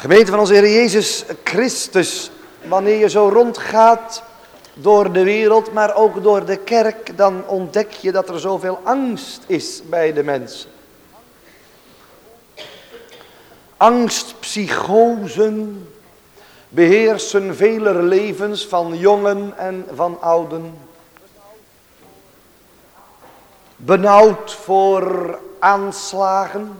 Gemeente van onze Heer Jezus Christus, wanneer je zo rondgaat door de wereld, maar ook door de kerk, dan ontdek je dat er zoveel angst is bij de mensen. Angstpsychosen beheersen veler levens van jongen en van ouden. Benauwd voor aanslagen,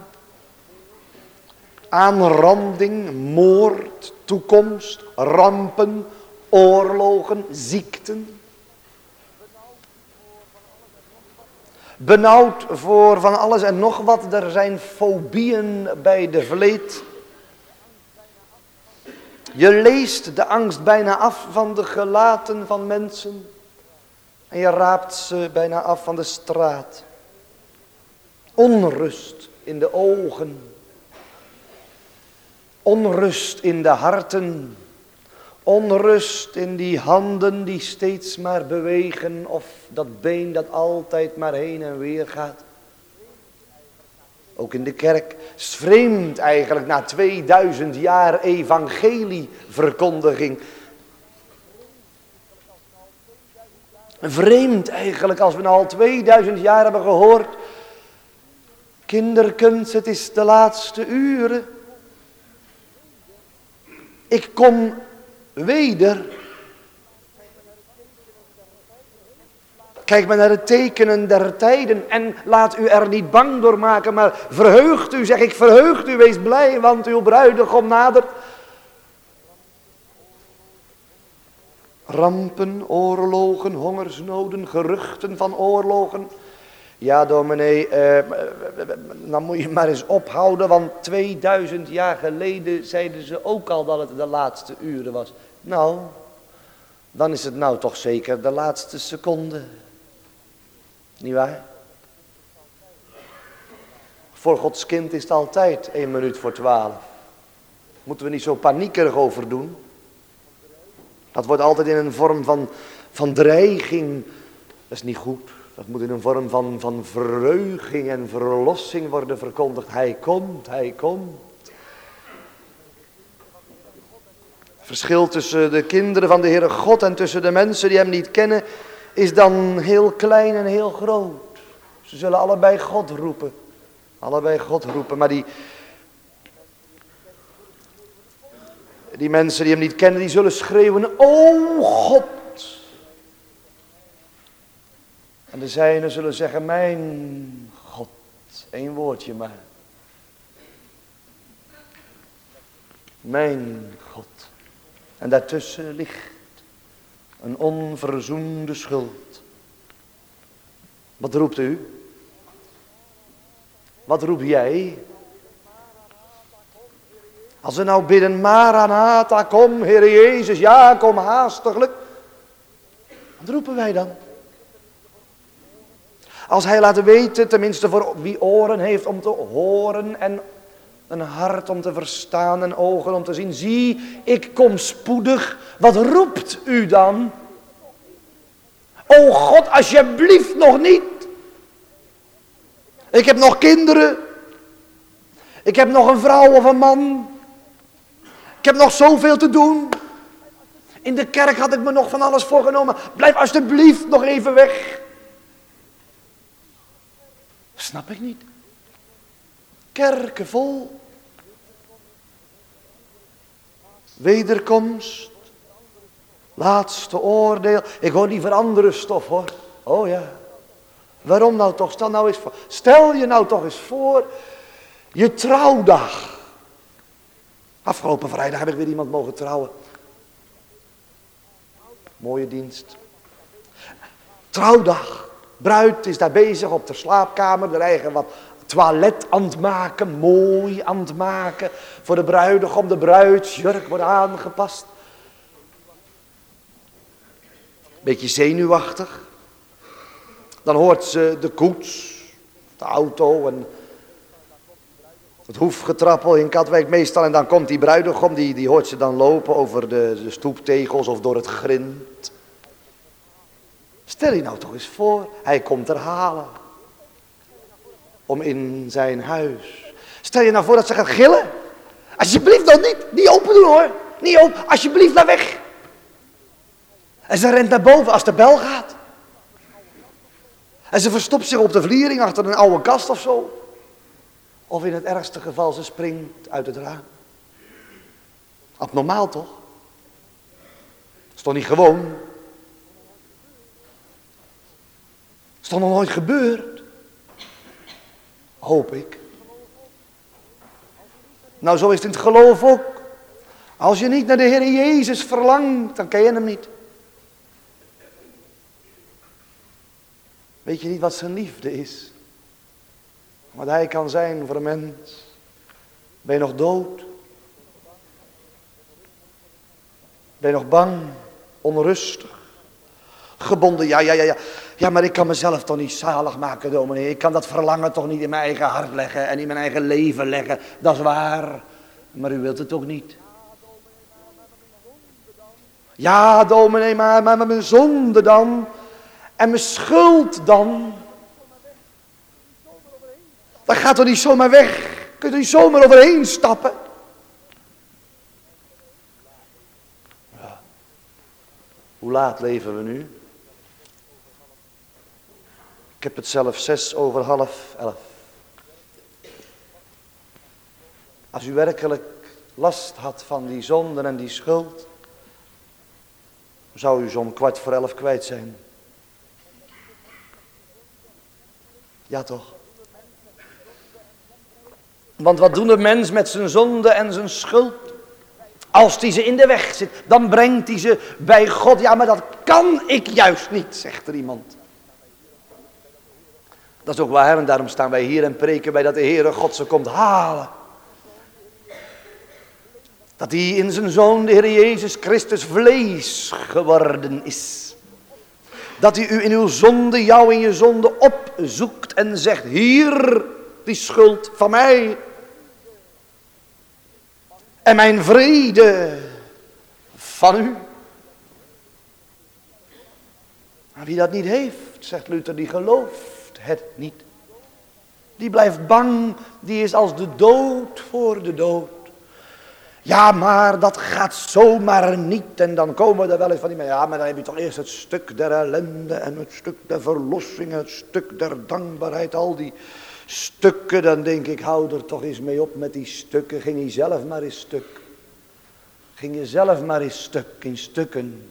aanranding, moord, toekomst, rampen, oorlogen, ziekten. Benauwd voor van alles en nog wat. Er zijn fobieën bij de vleet. Je leest de angst bijna af van de gelaten van mensen. En je raapt ze bijna af van de straat. Onrust in de ogen. Onrust in de harten. Onrust in die handen die steeds maar bewegen. Of dat been dat altijd maar heen en weer gaat. Ook in de kerk. Het is vreemd eigenlijk na 2000 jaar evangelieverkondiging. Vreemd eigenlijk als we nou al 2000 jaar hebben gehoord. Kinderkens, het is de laatste uren. Ik kom weder. Kijk maar naar de tekenen der tijden en laat u er niet bang door maken, maar verheugt u, zeg ik, verheugt u, wees blij, want uw bruidegom nadert. Rampen, oorlogen, hongersnoden, geruchten van oorlogen. Ja, dominee, dan moet je maar eens ophouden, want 2000 jaar geleden zeiden ze ook al dat het de laatste uren was. Nou, dan is het nou toch zeker de laatste seconde. Niet waar? Voor Gods kind is het altijd 1 minuut voor 12. Moeten we niet zo paniekerig over doen? Dat wordt altijd in een vorm van dreiging. Dat is niet goed. Dat moet in een vorm van verheuging en verlossing worden verkondigd. Hij komt, hij komt. Het verschil tussen de kinderen van de Heere God en tussen de mensen die hem niet kennen is dan heel klein en heel groot. Ze zullen allebei God roepen. Allebei God roepen. Maar die mensen die hem niet kennen, die zullen schreeuwen, o God. En de zijnen zullen zeggen, mijn God. 1 woordje maar. Mijn God. En daartussen ligt een onverzoende schuld. Wat roept u? Wat roep jij? Als we nou bidden, Maranatha, kom, Heer Jezus, ja, kom haastiglijk. Wat roepen wij dan? Als hij laat weten, tenminste voor wie oren heeft om te horen en een hart om te verstaan en ogen om te zien. Zie, ik kom spoedig. Wat roept u dan? O God, alsjeblieft nog niet. Ik heb nog kinderen. Ik heb nog een vrouw of een man. Ik heb nog zoveel te doen. In de kerk had ik me nog van alles voorgenomen. Blijf alsjeblieft nog even weg. Snap ik niet. Kerken vol. Wederkomst. Laatste oordeel. Ik hoor liever andere stof hoor. Oh ja. Waarom nou toch? Stel je nou toch eens voor. Je trouwdag. Afgelopen vrijdag heb ik weer iemand mogen trouwen. Mooie dienst. Trouwdag. Bruid is daar bezig op de slaapkamer. De eigen wat toilet aan het maken. Mooi aan het maken. Voor de bruidegom. De bruidsjurk wordt aangepast. Beetje zenuwachtig. Dan hoort ze de koets. De auto en het hoefgetrappel in Katwijk meestal. En dan komt die bruidegom. Die hoort ze dan lopen over de stoeptegels of door het grind. Stel je nou toch eens voor, hij komt er halen. Om in zijn huis. Stel je nou voor dat ze gaat gillen. Alsjeblieft dan niet. Niet open doen hoor. Niet open. Alsjeblieft naar weg. En ze rent naar boven als de bel gaat. En ze verstopt zich op de vliering achter een oude kast of zo. Of in het ergste geval ze springt uit het raam. Abnormaal toch? Is toch niet gewoon? Is toch nog nooit gebeurd? Hoop ik. Nou, zo is het in het geloof ook. Als je niet naar de Heer Jezus verlangt, dan ken je hem niet. Weet je niet wat zijn liefde is? Wat hij kan zijn voor een mens. Ben je nog dood? Ben je nog bang? Onrustig? Gebonden? Ja, maar ik kan mezelf toch niet zalig maken, dominee. Ik kan dat verlangen toch niet in mijn eigen hart leggen en in mijn eigen leven leggen. Dat is waar. Maar u wilt het ook niet. Ja, dominee, maar mijn zonde dan. En mijn schuld dan. Dat gaat toch niet zomaar weg. Kun je er niet zomaar overheen stappen. Ja. Hoe laat leven we nu? Ik heb het zelf 11:06. Als u werkelijk last had van die zonden en die schuld, zou u zo'n 11:15 kwijt zijn. Ja toch? Want wat doet een mens met zijn zonde en zijn schuld? Als hij ze in de weg zit, dan brengt hij ze bij God. Ja, maar dat kan ik juist niet, zegt er iemand. Dat is ook waar en daarom staan wij hier en preken wij dat de Heere God ze komt halen. Dat hij in zijn Zoon, de Heer Jezus Christus, vlees geworden is. Dat hij u in uw zonde, jou in je zonde opzoekt en zegt, hier, die schuld van mij. En mijn vrede van u. Maar wie dat niet heeft, zegt Luther, die gelooft het niet. Die blijft bang, die is als de dood voor de dood. Ja, maar dat gaat zomaar niet. En dan komen we er wel eens van die mensen. Ja, maar dan heb je toch eerst het stuk der ellende en het stuk der verlossing, het stuk der dankbaarheid, al die stukken. Dan denk ik, hou er toch eens mee op met die stukken. Ging je zelf maar eens stuk. Ging je zelf maar eens stuk in stukken.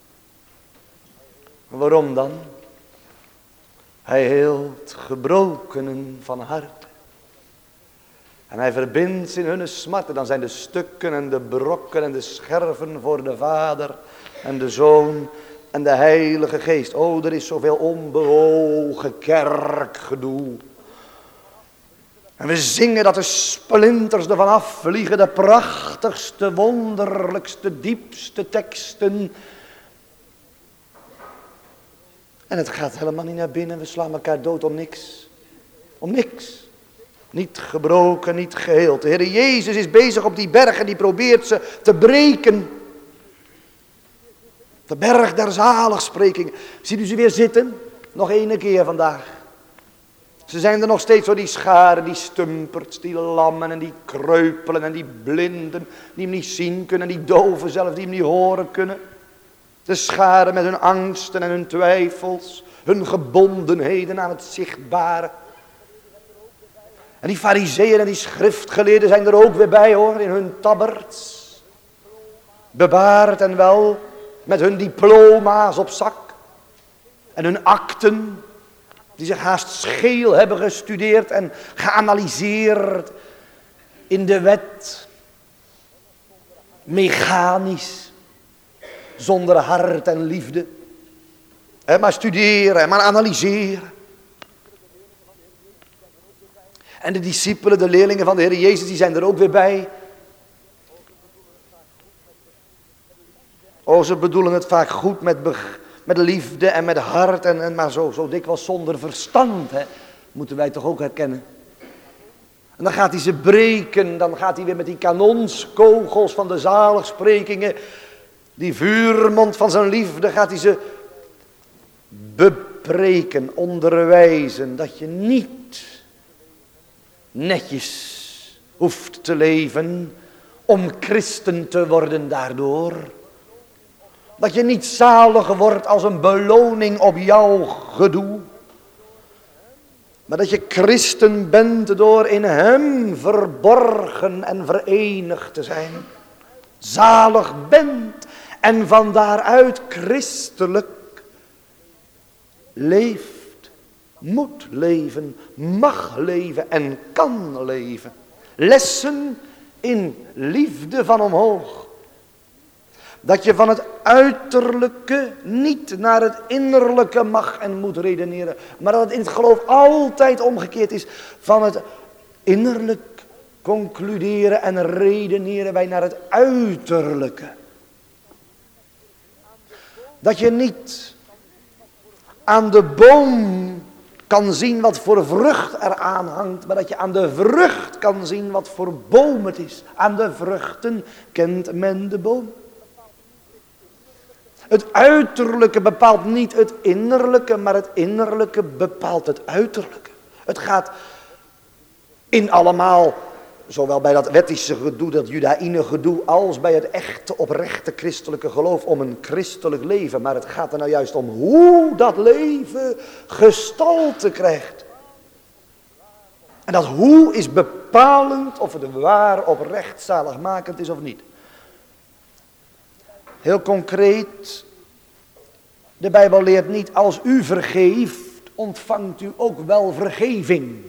Waarom dan? Hij heelt gebrokenen van hart. En hij verbindt in hun smarten. Dan zijn de stukken en de brokken en de scherven voor de Vader en de Zoon en de Heilige Geest. Oh, er is zoveel onbewogen kerkgedoe. En we zingen dat de splinters ervan afvliegen. De prachtigste, wonderlijkste, diepste teksten. En het gaat helemaal niet naar binnen. We slaan elkaar dood om niks. Om niks. Niet gebroken, niet geheeld. De Heer Jezus is bezig op die bergen, die probeert ze te breken. De berg der zaligsprekingen. Ziet u ze weer zitten? Nog ene keer vandaag. Ze zijn er nog steeds zo, die scharen, die stumperts, die lammen en die kreupelen en die blinden. Die hem niet zien kunnen, die doven zelfs, die hem niet horen kunnen. De scharen met hun angsten en hun twijfels, hun gebondenheden aan het zichtbare. En die farizeeën en die schriftgeleerden zijn er ook weer bij hoor, in hun tabberts. Bewaard en wel, met hun diploma's op zak. En hun akten, die zich haast scheel hebben gestudeerd en geanalyseerd in de wet. Mechanisch, zonder hart en liefde. Maar studeren en maar analyseren. En de discipelen, de leerlingen van de Heer Jezus, die zijn er ook weer bij. Oh, ze bedoelen het vaak goed met liefde en met hart, maar zo dikwijls zonder verstand, hè, moeten wij toch ook herkennen. En dan gaat hij ze breken, dan gaat hij weer met die kanonskogels van de zaligsprekingen, die vuurmond van zijn liefde, gaat hij ze bepreken, onderwijzen, dat je niet netjes hoeft te leven, om christen te worden daardoor. Dat je niet zalig wordt als een beloning op jouw gedoe. Maar dat je christen bent door in hem verborgen en verenigd te zijn. Zalig bent en van daaruit christelijk leeft, moet leven, mag leven en kan leven. Lessen in liefde van omhoog. Dat je van het uiterlijke niet naar het innerlijke mag en moet redeneren. Maar dat het in het geloof altijd omgekeerd is. Van het innerlijk concluderen en redeneren wij naar het uiterlijke. Dat je niet aan de boom kan zien wat voor vrucht eraan hangt. Maar dat je aan de vrucht kan zien wat voor boom het is. Aan de vruchten kent men de boom. Het uiterlijke bepaalt niet het innerlijke, maar het innerlijke bepaalt het uiterlijke. Het gaat in allemaal, zowel bij dat wettische gedoe, dat judaïne gedoe, als bij het echte, oprechte christelijke geloof om een christelijk leven. Maar het gaat er nou juist om hoe dat leven gestalte krijgt. En dat hoe is bepalend of het waar oprecht zaligmakend is of niet. Heel concreet, de Bijbel leert niet als u vergeeft, ontvangt u ook wel vergeving.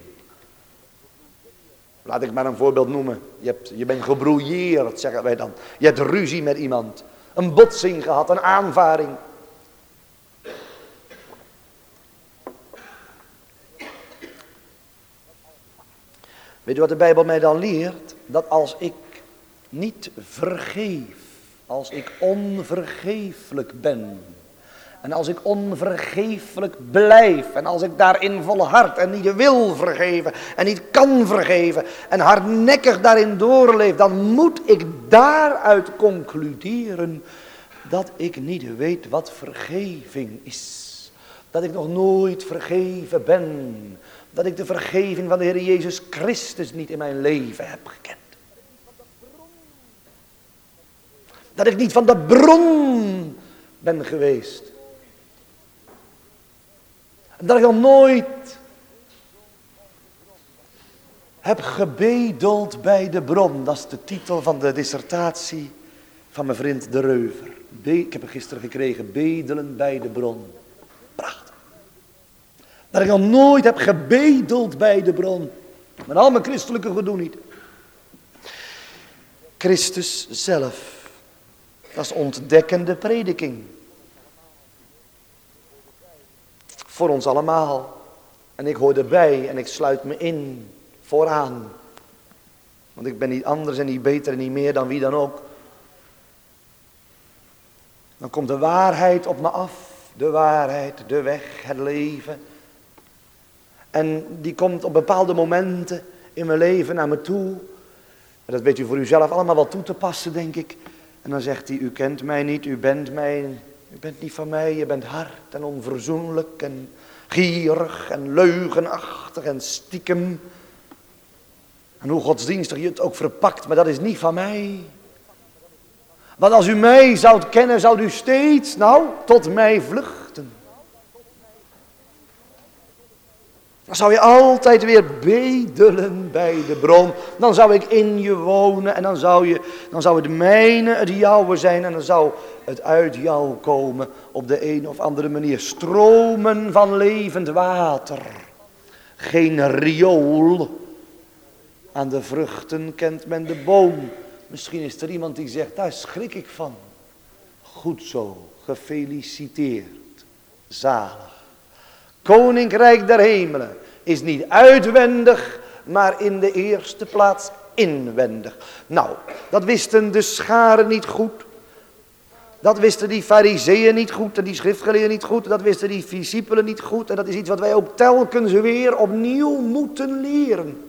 Laat ik maar een voorbeeld noemen. Je bent gebrouilleerd, zeggen wij dan. Je hebt ruzie met iemand, een botsing gehad, een aanvaring. Weet u wat de Bijbel mij dan leert? Dat als ik niet vergeef, als ik onvergeeflijk ben. En als ik onvergeeflijk blijf. En als ik daarin volhard en niet wil vergeven. En niet kan vergeven. En hardnekkig daarin doorleef. Dan moet ik daaruit concluderen. Dat ik niet weet wat vergeving is. Dat ik nog nooit vergeven ben. Dat ik de vergeving van de Heer Jezus Christus niet in mijn leven heb gekend. Dat ik niet van de bron ben geweest. Dat ik nog nooit heb gebedeld bij de bron. Dat is de titel van de dissertatie van mijn vriend De Reuver. Ik heb hem gisteren gekregen. Bedelen bij de bron. Prachtig. Dat ik nog nooit heb gebedeld bij de bron. Met al mijn christelijke gedoe niet. Christus zelf. Dat is ontdekkende prediking. Voor ons allemaal. En ik hoor erbij en ik sluit me in. Vooraan. Want ik ben niet anders en niet beter en niet meer dan wie dan ook. Dan komt de waarheid op me af. De waarheid, de weg, het leven. En die komt op bepaalde momenten in mijn leven naar me toe. En dat weet u voor uzelf allemaal wel toe te passen, denk ik. En dan zegt hij, u kent mij niet, u bent niet van mij, je bent hard en onverzoenlijk en gierig en leugenachtig en stiekem. En hoe godsdienstig je het ook verpakt, maar dat is niet van mij. Want als u mij zoudt kennen, zou u steeds, tot mij vluchten. Dan zou je altijd weer bedelen bij de bron. Dan zou ik in je wonen en dan zou het mijne het jouwe zijn. En dan zou het uit jou komen op de een of andere manier. Stromen van levend water. Geen riool. Aan de vruchten kent men de boom. Misschien is er iemand die zegt, daar schrik ik van. Goed zo, gefeliciteerd. Zalig. Koninkrijk der hemelen is niet uitwendig, maar in de eerste plaats inwendig. Nou, dat wisten de scharen niet goed. Dat wisten die farizeeën niet goed en die schriftgeleerden niet goed. Dat wisten die discipelen niet goed. En dat is iets wat wij ook telkens weer opnieuw moeten leren.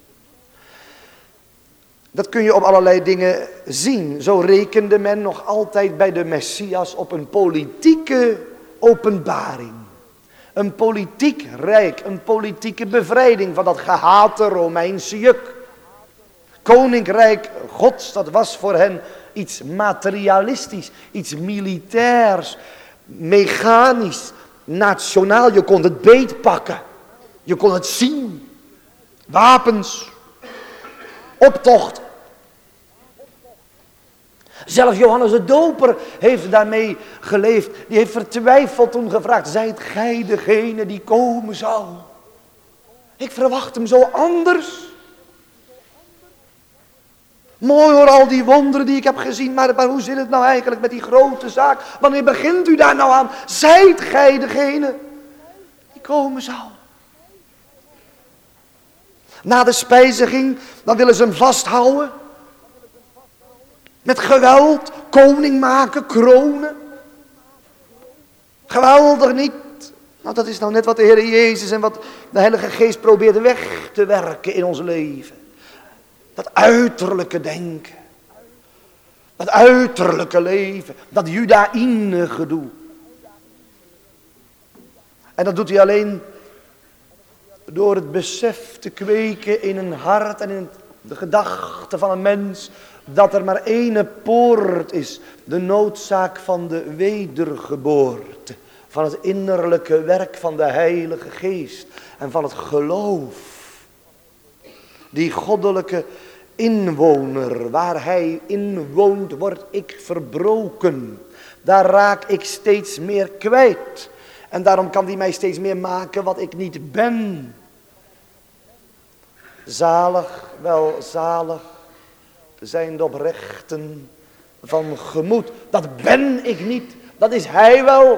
Dat kun je op allerlei dingen zien. Zo rekende men nog altijd bij de Messias op een politieke openbaring. Een politiek rijk, een politieke bevrijding van dat gehate Romeinse juk. Koninkrijk Gods, dat was voor hen iets materialistisch, iets militairs, mechanisch, nationaal. Je kon het beetpakken, je kon het zien. Wapens, optocht. Zelfs Johannes de Doper heeft daarmee geleefd. Die heeft vertwijfeld toen gevraagd, zijt gij degene die komen zal? Ik verwacht hem zo anders. Mooi hoor, al die wonderen die ik heb gezien, maar hoe zit het nou eigenlijk met die grote zaak? Wanneer begint u daar nou aan? Zijt gij degene die komen zal? Na de spijziging, dan willen ze hem vasthouden. Met geweld, koning maken, kronen. Geweldig niet. Nou, dat is nou net wat de Heer Jezus en wat de Heilige Geest probeert weg te werken in ons leven. Dat uiterlijke denken. Dat uiterlijke leven. Dat Judaïne gedoe. En dat doet hij alleen door het besef te kweken in een hart en in de gedachte van een mens, dat er maar één poort is, de noodzaak van de wedergeboorte, van het innerlijke werk van de Heilige Geest en van het geloof. Die goddelijke inwoner, waar hij inwoont, word ik verbroken. Daar raak ik steeds meer kwijt. En daarom kan hij mij steeds meer maken wat ik niet ben. Zalig, wel zalig zijn de oprechten van gemoed. Dat ben ik niet, dat is hij wel.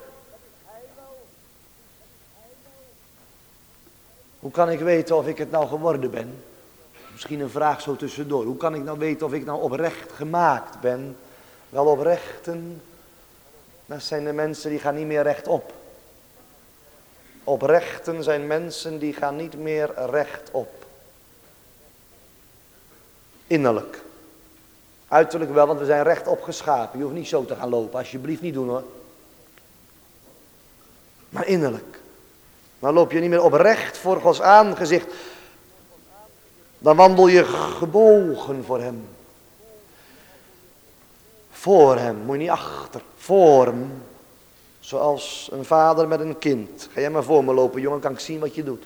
Hoe kan ik weten of ik het nou geworden ben? Misschien een vraag zo tussendoor. Hoe kan ik nou weten of ik nou oprecht gemaakt ben? Wel, oprechten, dat zijn de mensen die gaan niet meer rechtop. Oprechten zijn mensen die gaan niet meer rechtop. Innerlijk. Uiterlijk wel, want we zijn rechtop geschapen. Je hoeft niet zo te gaan lopen, alsjeblieft niet doen hoor. Maar innerlijk. Dan loop je niet meer oprecht voor Gods aangezicht. Dan wandel je gebogen voor hem. Voor hem, moet je niet achter. Voor hem. Zoals een vader met een kind. Ga jij maar voor me lopen, jongen, kan ik zien wat je doet.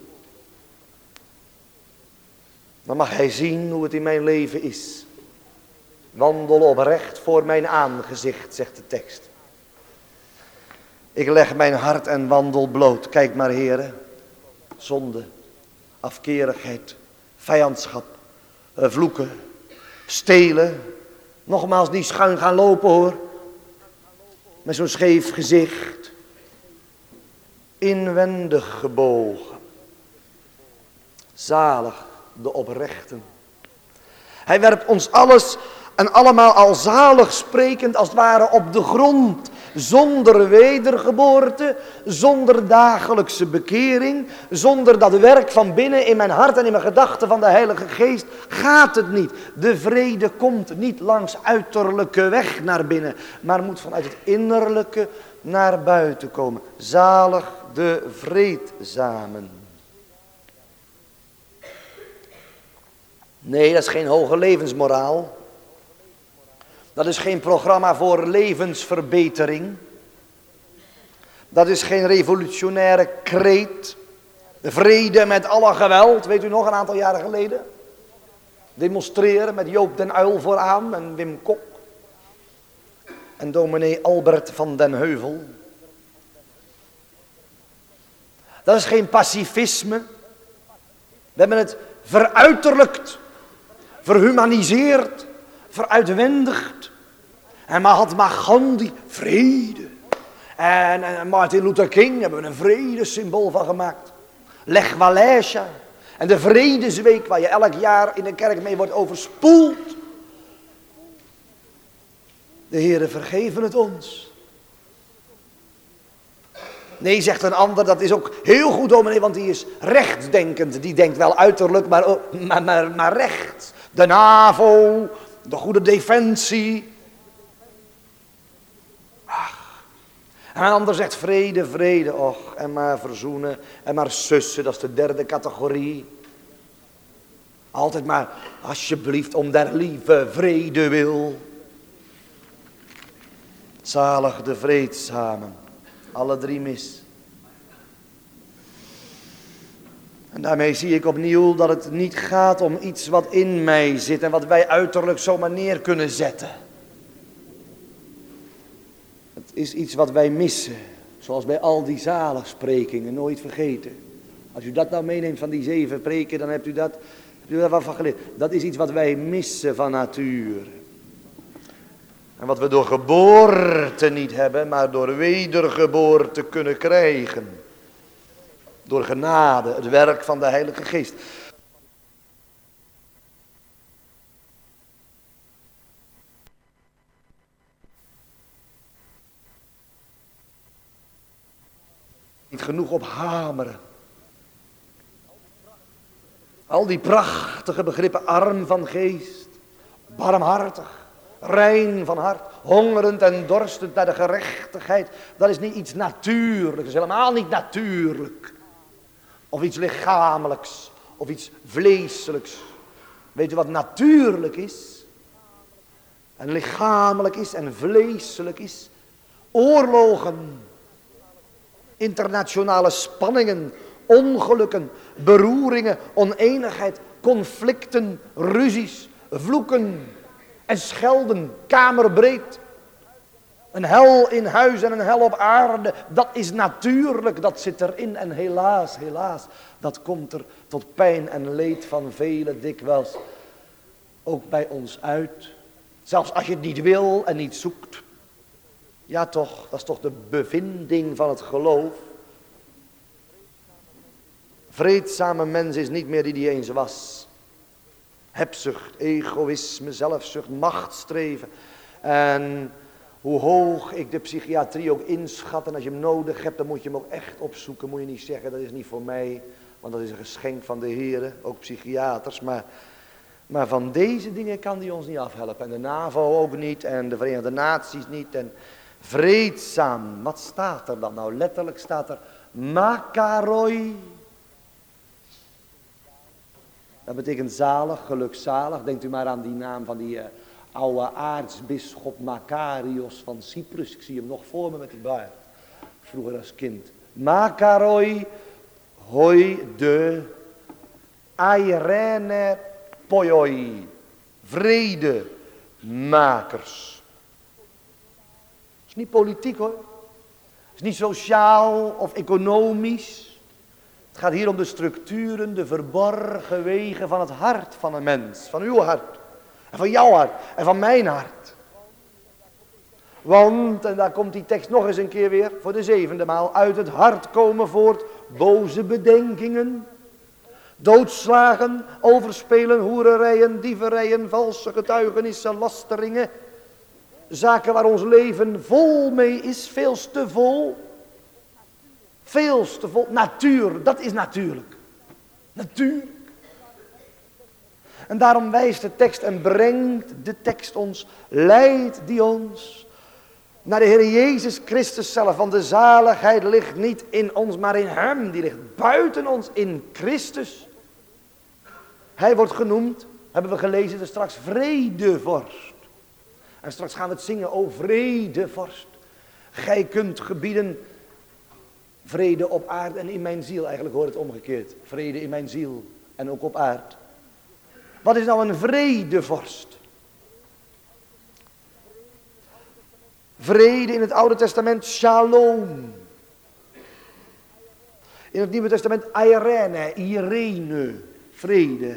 Dan mag hij zien hoe het in mijn leven is. Wandel oprecht voor mijn aangezicht, zegt de tekst. Ik leg mijn hart en wandel bloot. Kijk maar, heren. Zonde, afkerigheid, vijandschap, vloeken, stelen. Nogmaals, niet schuin gaan lopen hoor. Met zo'n scheef gezicht. Inwendig gebogen. Zalig de oprechten. Hij werpt ons alles en allemaal al zalig sprekend als het ware op de grond. Zonder wedergeboorte, zonder dagelijkse bekering, zonder dat werk van binnen in mijn hart en in mijn gedachten van de Heilige Geest, gaat het niet. De vrede komt niet langs uiterlijke weg naar binnen, maar moet vanuit het innerlijke naar buiten komen. Zalig de vreedzamen. Nee, dat is geen hoge levensmoraal. Dat is geen programma voor levensverbetering. Dat is geen revolutionaire kreet. Vrede met alle geweld, weet u nog, een aantal jaren geleden. Demonstreren met Joop den Uyl vooraan en Wim Kok. En dominee Albert van den Heuvel. Dat is geen pacifisme. We hebben het veruiterlijkt, verhumaniseerd, veruitwendigd. En Mahatma Gandhi, vrede. En Martin Luther King hebben we een vredessymbool van gemaakt. Lech Walesa. En de Vredesweek waar je elk jaar in de kerk mee wordt overspoeld. De Heere vergeven het ons. Nee, zegt een ander, dat is ook heel goed dominee, want die is rechtsdenkend. Die denkt wel uiterlijk, maar rechts. De NAVO, de goede defensie. Ach. En een ander zegt vrede, vrede, och, en maar verzoenen, en maar sussen, dat is de derde categorie. Altijd maar, alsjeblieft, om der lieve vrede wil. Zalig de vreedzamen, alle drie mis. En daarmee zie ik opnieuw dat het niet gaat om iets wat in mij zit en wat wij uiterlijk zomaar neer kunnen zetten. Het is iets wat wij missen, zoals bij al die zaligsprekingen, nooit vergeten. Als u dat nou meeneemt van die 7 preken, dan hebt u daar wat van geleerd. Dat is iets wat wij missen van natuur. En wat we door geboorte niet hebben, maar door wedergeboorte kunnen krijgen. Door genade, het werk van de Heilige Geest. Niet genoeg op hameren. Al die prachtige begrippen, arm van geest, barmhartig, rein van hart, hongerend en dorstend naar de gerechtigheid. Dat is niet iets natuurlijks, dat is helemaal niet natuurlijk. Of iets lichamelijks, of iets vleeselijks. Weet u wat natuurlijk is? En lichamelijk is en vleeselijk is? Oorlogen, internationale spanningen, ongelukken, beroeringen, oneenigheid, conflicten, ruzies, vloeken en schelden, kamerbreed. Een hel in huis en een hel op aarde, dat is natuurlijk, dat zit erin. En helaas, dat komt er tot pijn en leed van velen dikwijls ook bij ons uit. Zelfs als je het niet wil en niet zoekt. Ja toch, dat is toch de bevinding van het geloof. Vreedzame mens is niet meer die eens was. Hebzucht, egoïsme, zelfzucht, machtsstreven. En hoe hoog ik de psychiatrie ook inschat, en als je hem nodig hebt, dan moet je hem ook echt opzoeken. Moet je niet zeggen, dat is niet voor mij, want dat is een geschenk van de Heer, ook psychiaters. Maar van deze dingen kan die ons niet afhelpen. En de NAVO ook niet, en de Verenigde Naties niet. En vreedzaam, wat staat er dan? Nou, letterlijk staat er makaroi. Dat betekent zalig, gelukzalig. Denkt u maar aan die naam van die oude aartsbisschop Makarios van Cyprus. Ik zie hem nog voor me met die baard. Vroeger als kind. Makaroi, hoi de airene poioi. Vredemakers. Het is niet politiek hoor. Het is niet sociaal of economisch. Het gaat hier om de structuren, de verborgen wegen van het hart van een mens. Van uw hart. En van jouw hart. En van mijn hart. Want, en daar komt die tekst nog eens een keer weer, voor de 7e maal. Uit het hart komen voort boze bedenkingen. Doodslagen, overspelen, hoererijen, dieverijen, valse getuigenissen, lasteringen. Zaken waar ons leven vol mee is, veels te vol. Veels te vol. Natuur, dat is natuurlijk. Natuurlijk. En daarom wijst de tekst en brengt de tekst ons, leidt die ons naar de Heer Jezus Christus zelf. Want de zaligheid ligt niet in ons, maar in Hem. Die ligt buiten ons, in Christus. Hij wordt genoemd, hebben we gelezen, dus straks vredevorst. En straks gaan we het zingen, o vredevorst. Gij kunt gebieden vrede op aarde en in mijn ziel. Eigenlijk hoort het omgekeerd. Vrede in mijn ziel en ook op aarde. Wat is nou een vredevorst? Vrede in het Oude Testament, shalom. In het Nieuwe Testament, Irene, vrede.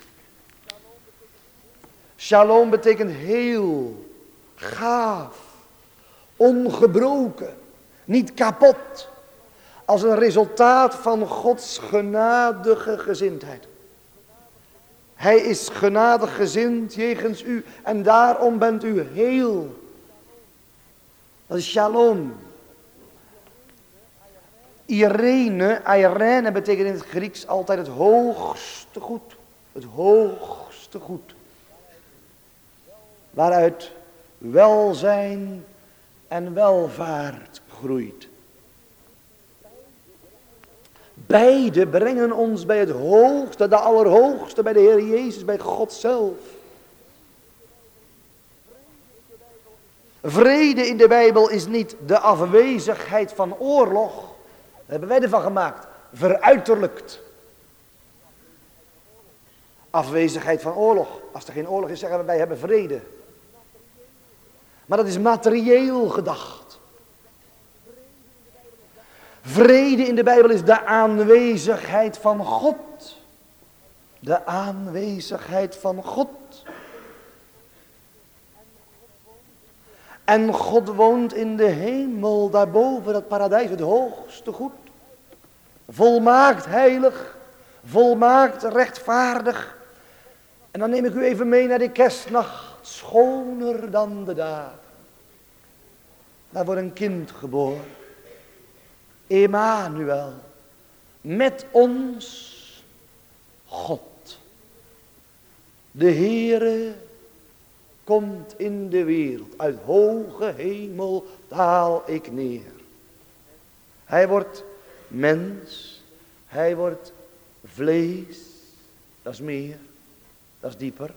Shalom betekent heel, gaaf, ongebroken, niet kapot. Als een resultaat van Gods genadige gezindheid. Hij is genadig gezind jegens u en daarom bent u heel. Dat is shalom. Irene betekent in het Grieks altijd het hoogste goed. Het hoogste goed. Waaruit welzijn en welvaart groeit. Beide brengen ons bij het hoogste, de allerhoogste, bij de Heer Jezus, bij God zelf. Vrede in de Bijbel is niet de afwezigheid van oorlog. Daar hebben wij ervan gemaakt. Veruiterlijkt. Afwezigheid van oorlog. Als er geen oorlog is, zeggen we wij hebben vrede. Maar dat is materieel gedacht. Vrede in de Bijbel is de aanwezigheid van God. De aanwezigheid van God. En God woont in de hemel, daarboven dat paradijs, het hoogste goed. Volmaakt heilig, volmaakt rechtvaardig. En dan neem ik u even mee naar de kerstnacht, schoner dan de dagen. Daar wordt een kind geboren. Emmanuel, met ons God. De Heere komt in de wereld, uit hoge hemel daal ik neer. Hij wordt mens, hij wordt vlees, dat is meer, dat is dieper.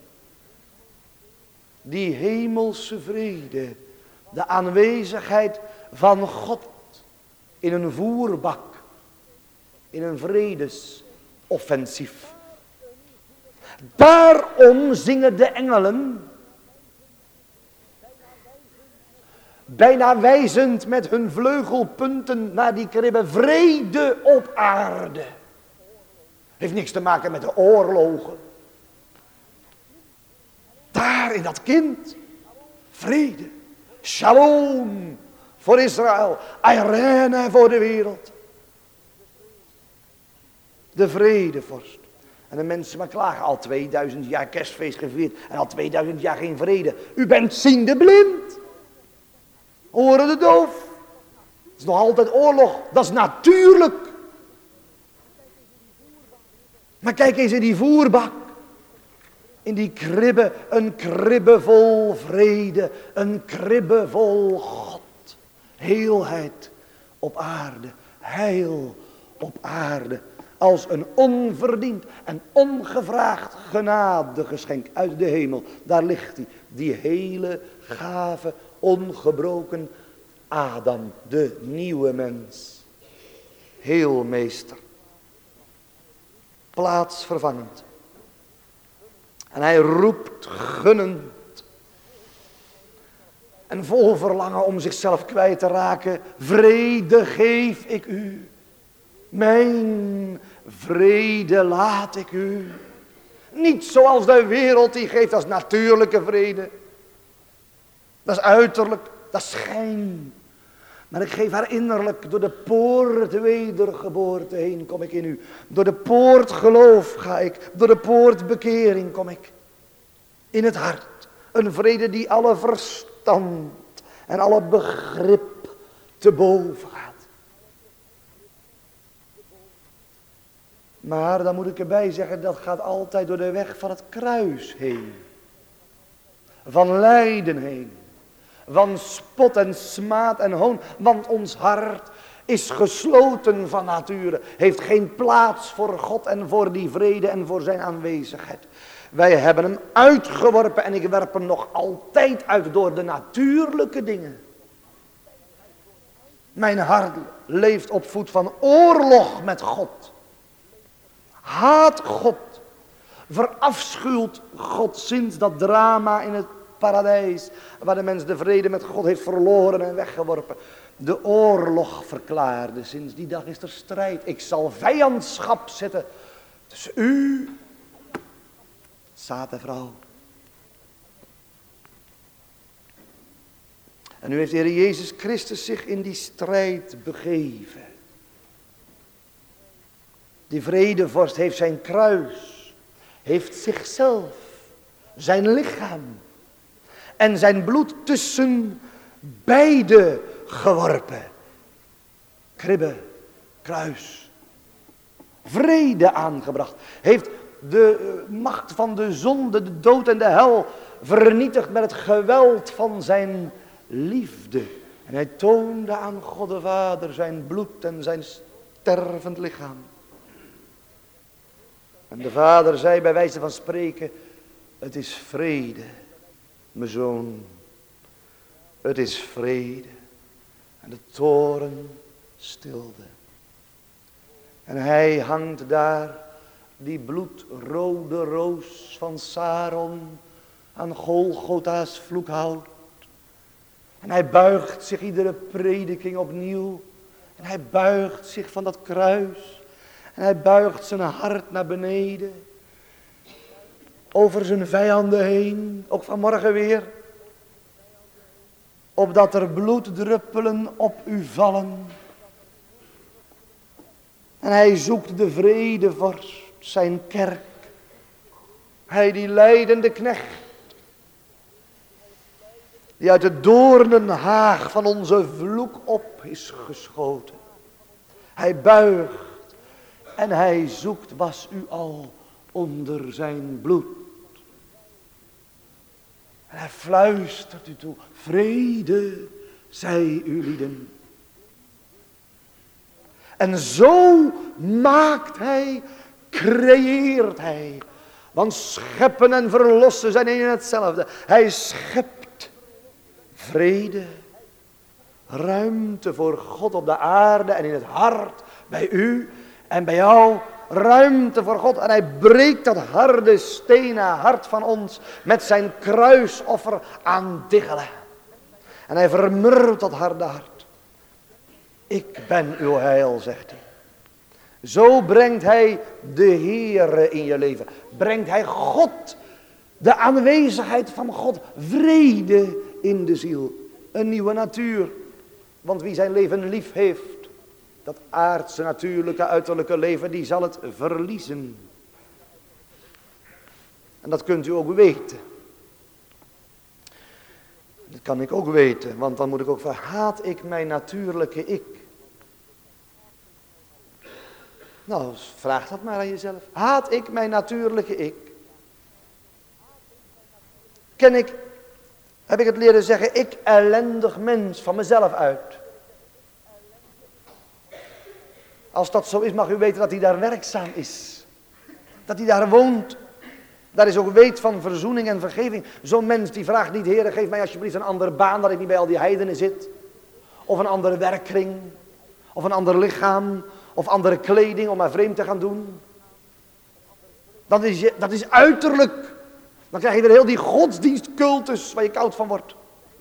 Die hemelse vrede, de aanwezigheid van God in een voerbak, in een vredesoffensief. Daarom zingen de engelen, bijna wijzend met hun vleugelpunten naar die kribbe, vrede op aarde. Heeft niks te maken met de oorlogen. Daar in dat kind, vrede, shalom voor Israël, Irene voor de wereld. De vredevorst. En de mensen maar klagen, al 2000 jaar kerstfeest gevierd en al 2000 jaar geen vrede. U bent ziende blind. Horen de doof. Het is nog altijd oorlog. Dat is natuurlijk. Maar kijk eens in die voerbak. In die kribbe. Een kribbe vol vrede. Een kribbe vol God. Heelheid op aarde. Heil op aarde. Als een onverdiend en ongevraagd genadegeschenk uit de hemel. Daar ligt hij. Die hele gave, ongebroken Adam, de nieuwe mens. Heelmeester. Plaatsvervangend. En hij roept gunnend. En vol verlangen om zichzelf kwijt te raken. Vrede geef ik u. Mijn vrede laat ik u. Niet zoals de wereld die geeft als natuurlijke vrede. Dat is uiterlijk, dat is schijn. Maar ik geef haar innerlijk, door de poort wedergeboorte heen kom ik in u. Door de poort geloof ga ik, door de poort bekering kom ik. In het hart, een vrede die alle verstand en alle begrip te boven gaat. Maar dan moet ik erbij zeggen, dat gaat altijd door de weg van het kruis heen. Van lijden heen. Van spot en smaad en hoon. Want ons hart is gesloten van nature. Heeft geen plaats voor God en voor die vrede en voor zijn aanwezigheid. Wij hebben hem uitgeworpen en ik werp hem nog altijd uit door de natuurlijke dingen. Mijn hart leeft op voet van oorlog met God. Haat God. Verafschuwt God sinds dat drama in het paradijs. Waar de mens de vrede met God heeft verloren en weggeworpen. De oorlog verklaarde. Sinds die dag is er strijd. Ik zal vijandschap zetten tussen u, zaad en vrouw. En nu heeft de Heer Jezus Christus zich in die strijd begeven. Die vredevorst heeft zijn kruis, heeft zichzelf, zijn lichaam en zijn bloed tussen beide geworpen. Kribbe, kruis, vrede aangebracht. Heeft de macht van de zonde, de dood en de hel vernietigd met het geweld van zijn liefde. En hij toonde aan God de Vader zijn bloed en zijn stervend lichaam. En de vader zei bij wijze van spreken, het is vrede, mijn zoon. Het is vrede. En de toren stilde. En hij hangt daar, die bloedrode roos van Saron, aan Golgotha's vloekhout. En hij buigt zich iedere prediking opnieuw. En hij buigt zich van dat kruis. En hij buigt zijn hart naar beneden. Over zijn vijanden heen. Ook vanmorgen weer. Opdat er bloeddruppelen op u vallen. En hij zoekt de vredevorst, zijn kerk. Hij die lijdende knecht. Die uit de doornenhaag van onze vloek op is geschoten. Hij buigt en hij zoekt, was u al onder zijn bloed. En hij fluistert u toe, vrede zij u lieden. En zo maakt hij, creëert hij. Want scheppen en verlossen zijn in hetzelfde. Hij schept vrede, ruimte voor God op de aarde en in het hart, bij u en bij jou. Ruimte voor God en hij breekt dat harde stenen hart van ons met zijn kruisoffer aan diggelen. En hij vermurwt dat harde hart. Ik ben uw heil, zegt hij. Zo brengt hij de Heere in je leven. Brengt hij God, de aanwezigheid van God, vrede in de ziel. Een nieuwe natuur. Want wie zijn leven lief heeft, dat aardse, natuurlijke, uiterlijke leven, die zal het verliezen. En dat kunt u ook weten. Dat kan ik ook weten, want dan moet ik ook vragen, haat ik mijn natuurlijke ik? Nou, vraag dat maar aan jezelf. Haat ik mijn natuurlijke ik? Heb ik het leren zeggen, ik ellendig mens van mezelf uit? Als dat zo is, mag u weten dat hij daar werkzaam is. Dat hij daar woont. Daar is ook weet van verzoening en vergeving. Zo'n mens die vraagt niet, Heere, geef mij alsjeblieft een andere baan, dat ik niet bij al die heidenen zit. Of een andere werkkring. Of een ander lichaam. Of andere kleding om maar vreemd te gaan doen. Dat is uiterlijk. Dan krijg je weer heel die godsdienstcultus waar je koud van wordt.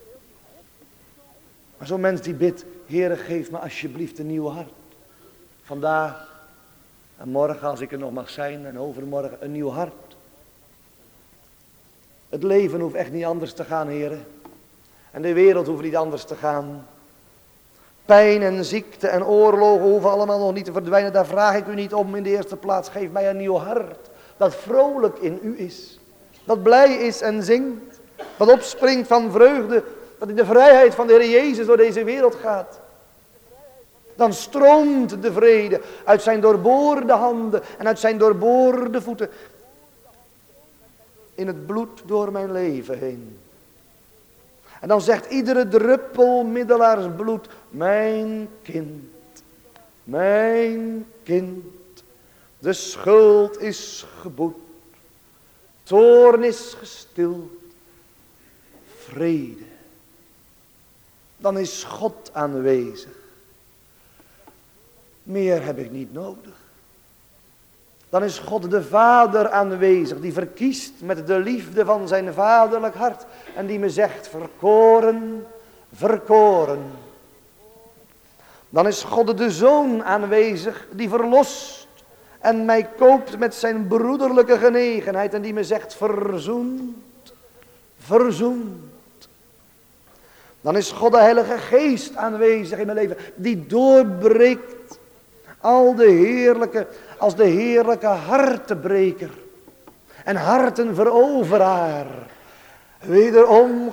Maar zo'n mens die bidt, Heere, geef me alsjeblieft een nieuw hart. Vandaag en morgen, als ik er nog mag zijn, en overmorgen een nieuw hart. Het leven hoeft echt niet anders te gaan, heren. En de wereld hoeft niet anders te gaan. Pijn en ziekte en oorlogen hoeven allemaal nog niet te verdwijnen. Daar vraag ik u niet om in de eerste plaats. Geef mij een nieuw hart. Dat vrolijk in u is. Dat blij is en zingt. Dat opspringt van vreugde. Dat in de vrijheid van de Heer Jezus door deze wereld gaat. Dan stroomt de vrede uit zijn doorboorde handen en uit zijn doorboorde voeten. In het bloed door mijn leven heen. En dan zegt iedere druppel middelaarsbloed, mijn kind, de schuld is geboet, toorn is gestild, vrede. Dan is God aanwezig. Meer heb ik niet nodig. Dan is God de Vader aanwezig, die verkiest met de liefde van zijn vaderlijk hart. En die me zegt, verkoren, verkoren. Dan is God de Zoon aanwezig, die verlost en mij koopt met zijn broederlijke genegenheid. En die me zegt, verzoend, verzoend. Dan is God de Heilige Geest aanwezig in mijn leven, die doorbreekt al de heerlijke, als de heerlijke hartenbreker en hartenveroveraar. Wederom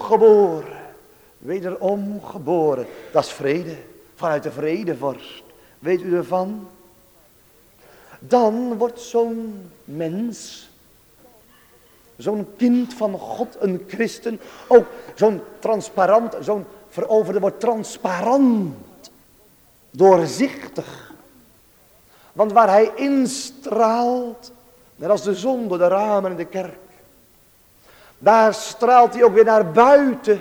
geboren. Dat is vrede, vanuit de vredevorst. Weet u ervan? Dan wordt zo'n mens, zo'n kind van God, een christen, ook zo'n transparant, zo'n veroverde wordt transparant, doorzichtig. Want waar hij instraalt, Net als de zon door de ramen in de kerk. Daar straalt hij ook weer naar buiten.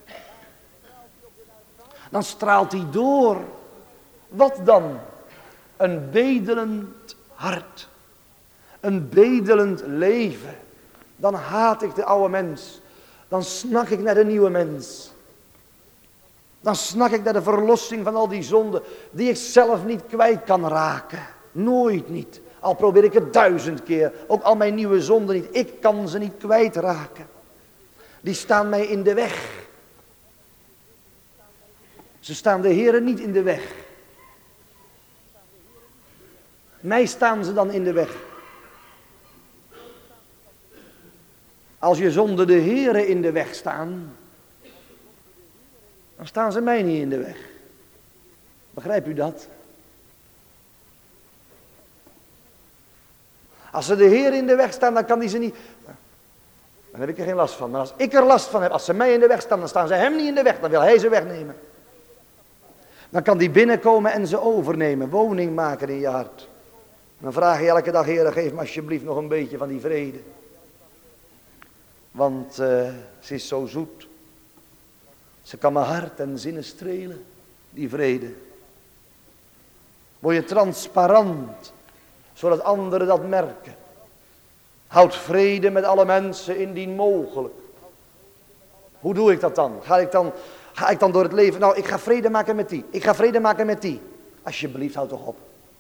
Dan straalt hij door. Wat dan? Een bedelend hart. Een bedelend leven. Dan haat ik de oude mens. Dan snak ik naar de nieuwe mens. Dan snak ik naar de verlossing van al die zonden die ik zelf niet kwijt kan raken. Nooit niet. Al probeer ik het 1000 keer. Ook al mijn nieuwe zonden niet. Ik kan ze niet kwijtraken. Die staan mij in de weg. Ze staan de Heere niet in de weg. Mij staan ze dan in de weg. Als je zonden de Heere in de weg staan, dan staan ze mij niet in de weg. Begrijpt u dat? Als ze de Heer in de weg staan, dan kan hij ze niet. Dan heb ik er geen last van. Maar als ik er last van heb, als ze mij in de weg staan, dan staan ze hem niet in de weg. Dan wil hij ze wegnemen. Dan kan die binnenkomen en ze overnemen. Woning maken in je hart. Dan vraag je elke dag, Heer, geef me alsjeblieft nog een beetje van die vrede. Want ze is zo zoet. Ze kan mijn hart en zinnen strelen. Die vrede. Word je transparant. Zodat anderen dat merken. Houd vrede met alle mensen indien mogelijk. Hoe doe ik dat dan? Ga ik dan door het leven? Nou, ik ga vrede maken met die. Ik ga vrede maken met die. Alsjeblieft, houd toch op.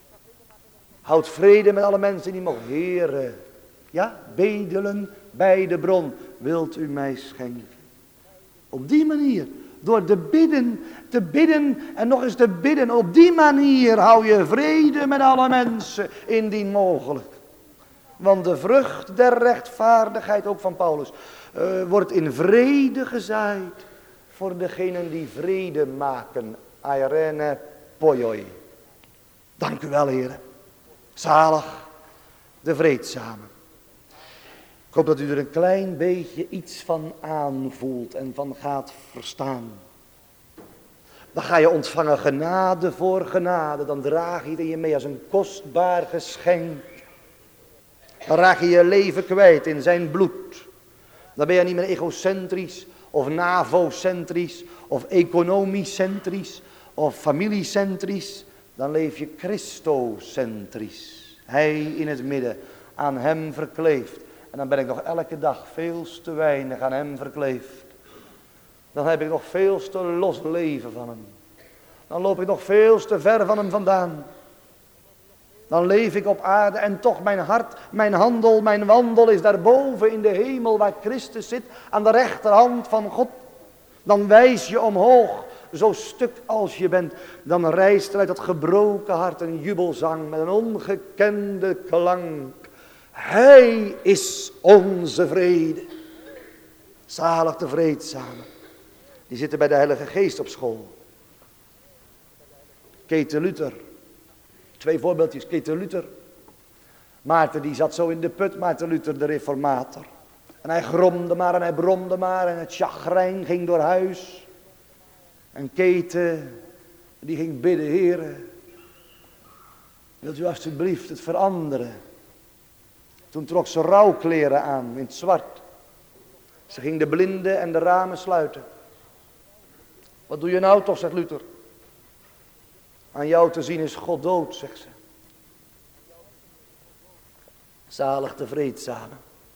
Houd vrede met alle mensen die mogen. Heere, ja, bedelen bij de bron. Wilt u mij schenken? Op die manier. Door te bidden en nog eens te bidden. Op die manier hou je vrede met alle mensen indien mogelijk. Want de vrucht der rechtvaardigheid, ook van Paulus, wordt in vrede gezaaid voor degenen die vrede maken. Airene poioi. Dank u wel, heren. Zalig de vreedzame. Ik hoop dat u er een klein beetje iets van aanvoelt en van gaat verstaan. Dan ga je ontvangen genade voor genade. Dan draag je het in je mee als een kostbaar geschenk. Dan raak je je leven kwijt in zijn bloed. Dan ben je niet meer egocentrisch of navocentrisch of economiecentrisch of familiecentrisch. Dan leef je christocentrisch. Hij in het midden, aan hem verkleefd. En dan ben ik nog elke dag veel te weinig aan hem verkleefd. Dan heb ik nog veel te los leven van hem. Dan loop ik nog veel te ver van hem vandaan. Dan leef ik op aarde en toch mijn hart, mijn handel, mijn wandel is daarboven in de hemel waar Christus zit aan de rechterhand van God. Dan wijs je omhoog, zo stuk als je bent. Dan rijst er uit dat gebroken hart een jubelzang met een ongekende klank. Hij is onze vrede. Zalig de vreedzame. Die zitten bij de Heilige Geest op school. Keter Luther. 2 voorbeeldjes. Keter Luther. Maarten die zat zo in de put. Maarten Luther de reformator. En hij gromde maar en hij bromde maar. En het chagrijn ging door huis. En Keter die ging bidden. Heere, wilt u alsjeblieft het veranderen? Toen trok ze rouwkleren aan in het zwart. Ze ging de blinden en de ramen sluiten. Wat doe je nou toch, zegt Luther. Aan jou te zien is God dood, zegt ze. Zalig de vreedzame.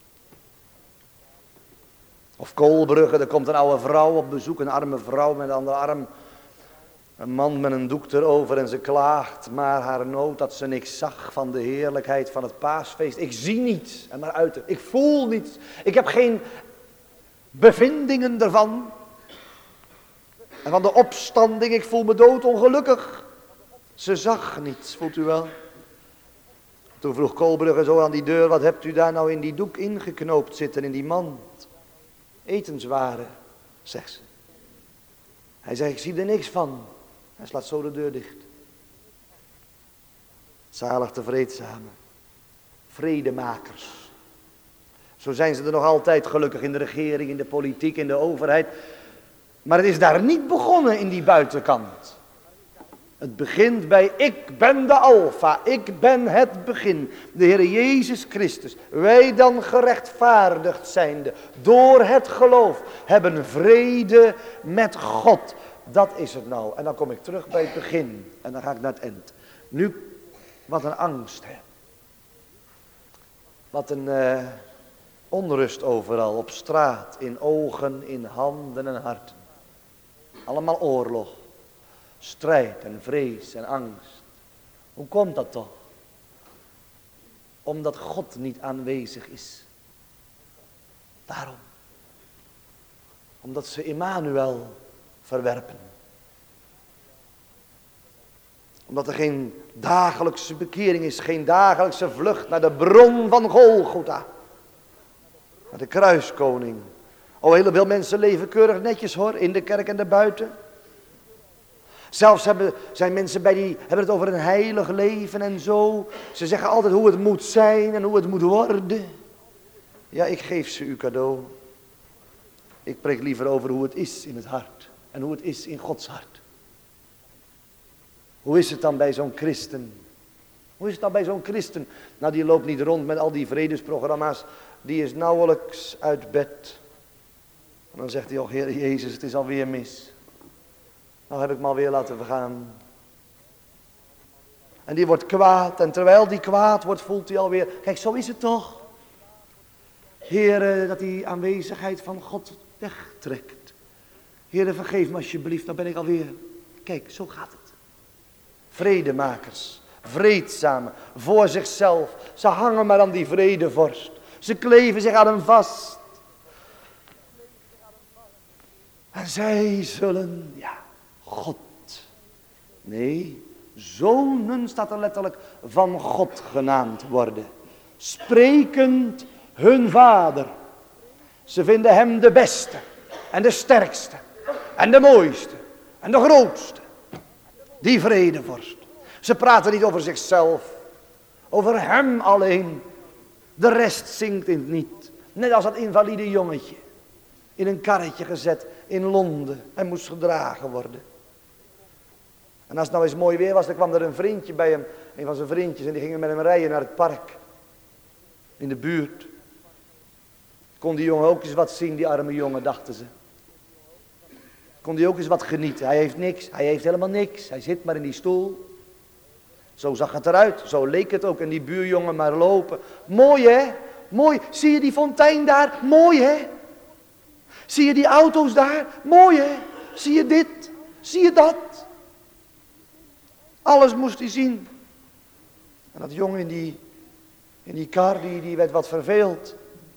Of Koolbrugge, er komt een oude vrouw op bezoek, een arme vrouw met een andere arm. Een man met een doek erover en ze klaagt maar haar nood dat ze niks zag van de heerlijkheid van het paasfeest. Ik zie niets en maar uit. Ik voel niets. Ik heb geen bevindingen ervan. En van de opstanding, ik voel me doodongelukkig. Ze zag niets, voelt u wel. Toen vroeg Koolbrugge zo aan die deur, wat hebt u daar nou in die doek ingeknoopt zitten, in die mand? Etenswaren, zegt ze. Hij zegt, ik zie er niks van. Hij slaat zo de deur dicht. Zalig de vreedzame. Vredemakers. Zo zijn ze er nog altijd gelukkig in de regering, in de politiek, in de overheid. Maar het is daar niet begonnen in die buitenkant. Het begint bij ik ben de Alfa, ik ben het begin. De Heer Jezus Christus. Wij dan gerechtvaardigd zijnde door het geloof hebben vrede met God. Dat is het nou. En dan kom ik terug bij het begin. En dan ga ik naar het eind. Nu, wat een angst, hè. Wat een onrust overal, op straat, in ogen, in handen en harten. Allemaal oorlog, strijd en vrees en angst. Hoe komt dat toch? Omdat God niet aanwezig is. Daarom. Omdat ze Immanuel verwerpen. Omdat er geen dagelijkse bekering is, geen dagelijkse vlucht naar de bron van Golgotha. Naar de kruiskoning. Oh, heel veel mensen leven keurig netjes hoor, in de kerk en daarbuiten. Zelfs zijn mensen hebben het over een heilig leven en zo. Ze zeggen altijd hoe het moet zijn en hoe het moet worden. Ja, ik geef ze uw cadeau. Ik preek liever over hoe het is in het hart. En hoe het is in Gods hart. Hoe is het dan bij zo'n christen? Hoe is het dan bij zo'n christen? Nou, die loopt niet rond met al die vredesprogramma's. Die is nauwelijks uit bed. En dan zegt hij, oh Heer Jezus, het is alweer mis. Nou heb ik me alweer laten vergaan. En die wordt kwaad. En terwijl die kwaad wordt, voelt hij alweer. Kijk, zo is het toch. Heer, dat die aanwezigheid van God wegtrekt. Heer, vergeef me alsjeblieft, dan ben ik alweer. Kijk, zo gaat het. Vredemakers, vreedzamen, voor zichzelf. Ze hangen maar aan die vredevorst. Ze kleven zich aan hem vast. En zij zullen, ja, God. Nee, zonen staat er letterlijk van God genaamd worden. Sprekend hun vader. Ze vinden hem de beste en de sterkste en de mooiste en de grootste. Die vredevorst. Ze praten niet over zichzelf. Over hem alleen. De rest zingt in het niet. Net als dat invalide jongetje. In een karretje gezet in Londen. En moest gedragen worden. En als het nou eens mooi weer was, dan kwam er een vriendje bij hem. Een van zijn vriendjes. En die gingen met hem rijden naar het park. In de buurt. Kon die jongen ook eens wat zien, die arme jongen, dachten ze. Kon hij ook eens wat genieten. Hij heeft niks. Hij heeft helemaal niks. Hij zit maar in die stoel. Zo zag het eruit. Zo leek het ook. En die buurjongen maar lopen. Mooi hè? Mooi. Zie je die fontein daar? Mooi hè? Zie je die auto's daar? Mooi hè? Zie je dit? Zie je dat? Alles moest hij zien. En dat jongen in die kar, die werd wat verveeld.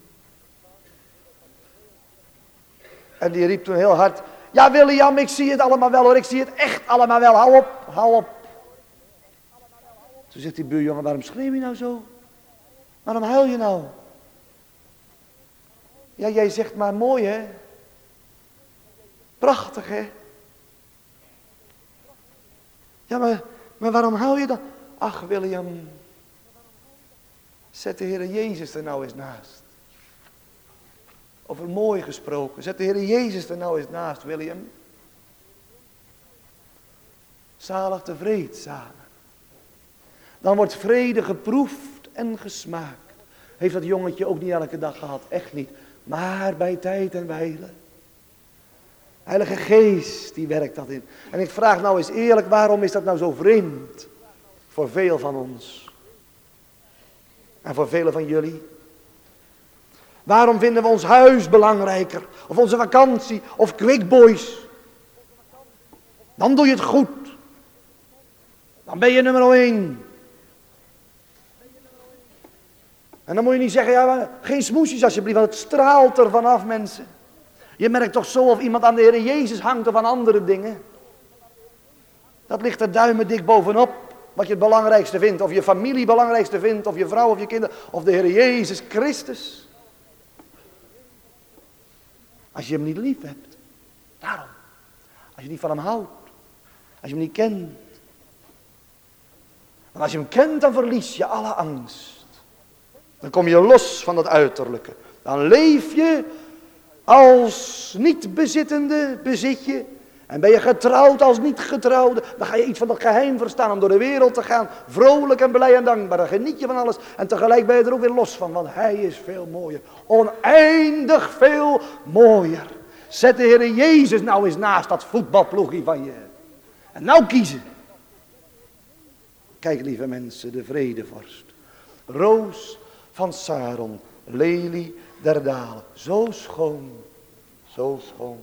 En die riep toen heel hard. Ja William, ik zie het allemaal wel hoor. Ik zie het echt allemaal wel. Hou op, hou op. Toen zegt die buurjongen, waarom schreeuw je nou zo? Waarom huil je nou? Ja, jij zegt maar mooi hè. Prachtig hè. Ja, maar waarom huil je dan? Ach William. Zet de Heer Jezus er nou eens naast. Over mooi gesproken. Zet de Heer Jezus er nou eens naast, William. Zalig de vreedzame. Dan wordt vrede geproefd en gesmaakt. Heeft dat jongetje ook niet elke dag gehad. Echt niet. Maar bij tijd en wijle. Heilige Geest, die werkt dat in. En ik vraag nou eens eerlijk, waarom is dat nou zo vreemd? Voor veel van ons. En voor velen van jullie. Waarom vinden we ons huis belangrijker? Of onze vakantie? Of quickboys? Dan doe je het goed. Dan ben je nummer 1. En dan moet je niet zeggen, ja, geen smoesjes alsjeblieft, want het straalt er vanaf mensen. Je merkt toch zo of iemand aan de Heer Jezus hangt of aan andere dingen. Dat ligt er duimen dik bovenop. Wat je het belangrijkste vindt. Of je familie het belangrijkste vindt. Of je vrouw of je kinderen. Of de Heer Jezus Christus. Als je hem niet lief hebt. Daarom. Als je niet van hem houdt. Als je hem niet kent. Want als je hem kent, dan verlies je alle angst. Dan kom je los van het uiterlijke. Dan leef je als niet bezittende, bezit je. En ben je getrouwd als niet getrouwde, dan ga je iets van dat geheim verstaan om door de wereld te gaan. Vrolijk en blij en dankbaar. Dan geniet je van alles. En tegelijk ben je er ook weer los van, want hij is veel mooier. Oneindig veel mooier. Zet de Heer Jezus nou eens naast dat voetbalploegje van je. En nou kiezen. Kijk lieve mensen, de vredevorst. Roos van Saron, lelie der dalen. Zo schoon, zo schoon.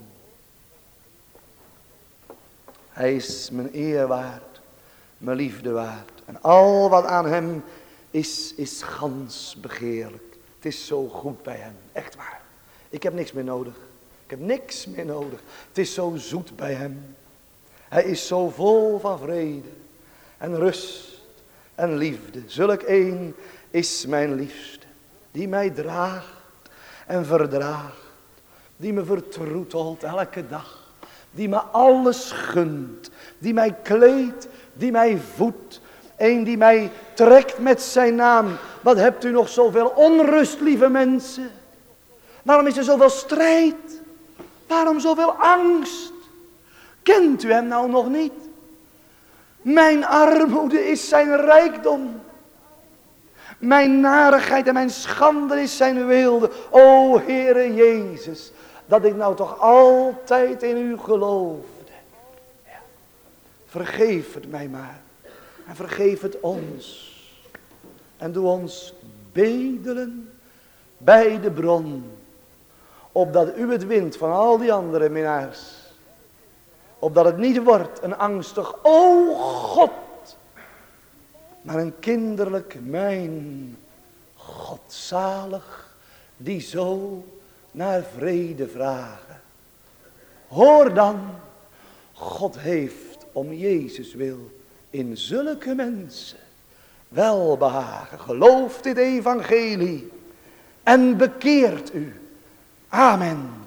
Hij is mijn eer waard, mijn liefde waard. En al wat aan hem is gans begeerlijk. Het is zo goed bij hem, echt waar. Ik heb niks meer nodig. Ik heb niks meer nodig. Het is zo zoet bij hem. Hij is zo vol van vrede en rust en liefde. Zulk een is mijn liefste, die mij draagt en verdraagt. Die me vertroetelt elke dag. Die me alles gunt. Die mij kleedt, die mij voedt. Een die mij trekt met zijn naam. Wat hebt u nog zoveel onrust, lieve mensen? Waarom is er zoveel strijd? Waarom zoveel angst? Kent u hem nou nog niet? Mijn armoede is zijn rijkdom. Mijn narigheid en mijn schande is zijn weelde. O Heere Jezus, dat ik nou toch altijd in u geloofde. Ja. Vergeef het mij maar. En vergeef het ons. En doe ons bedelen bij de bron. Opdat u het wint van al die andere minnaars. Opdat het niet wordt een angstig, o God. Maar een kinderlijk mijn Godzalig. Die zo naar vrede vragen. Hoor dan. God heeft om Jezus wil in zulke mensen welbehagen. Geloof dit evangelie en bekeert u. Amen.